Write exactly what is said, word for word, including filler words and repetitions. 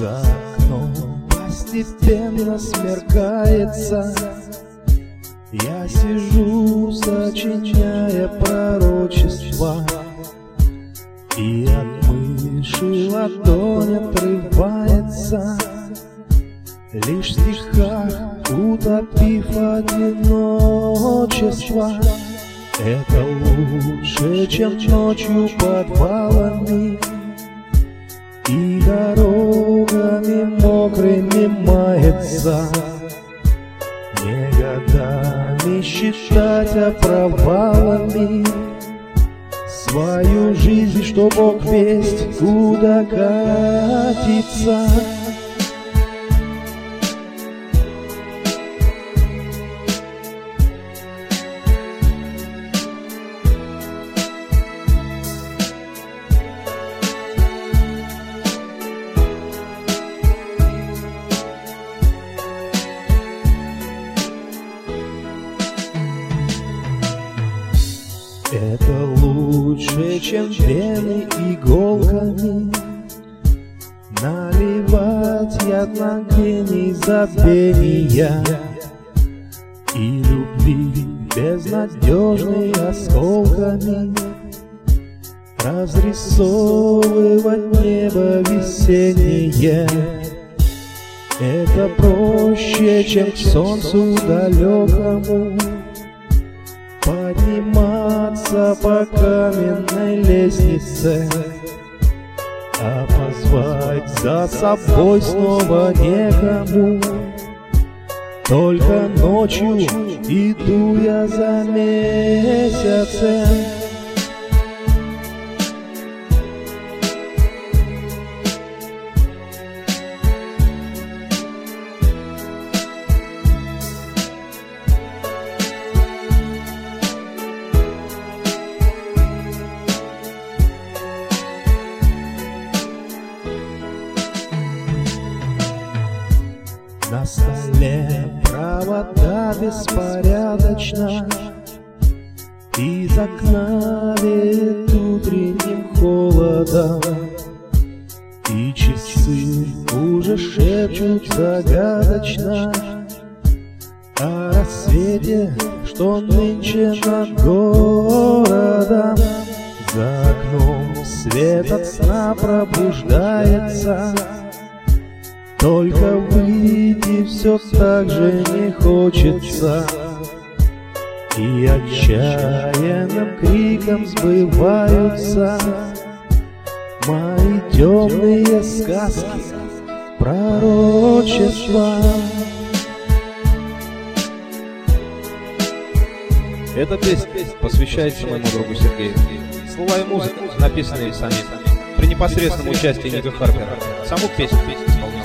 За окном постепенно смеркается, я сижу, сочиняя пророчества, и от мыши ладонь отрывается, лишь в стихах утопив одиночество. Это лучше, чем ночью подвалами и дорогами мокрыми мается. Не годами считать, а провалами свою жизнь, что Бог весть куда катится. Это лучше, чем вены иголками наливать яд на гений забвения и любви безнадежной осколками разрисовывать небо весеннее. Это проще, чем к солнцу далекому подниматься по каменной лестнице, а позвать за собой снова некому. Только ночью иду я за месяцем. На столе провода беспорядочно, из окна веет утренним холодом, и часы уже шепчут загадочно о рассвете, что нынче над городом. За окном свет от сна пробуждается, только выйти все так же не хочется, и отчаянным криком сбываются мои темные сказки, пророчества. Эта песня посвящается моему другу Сергею. Слова и музыка, написанные самим, при непосредственном участии Ника Харпера. Саму песню исполнял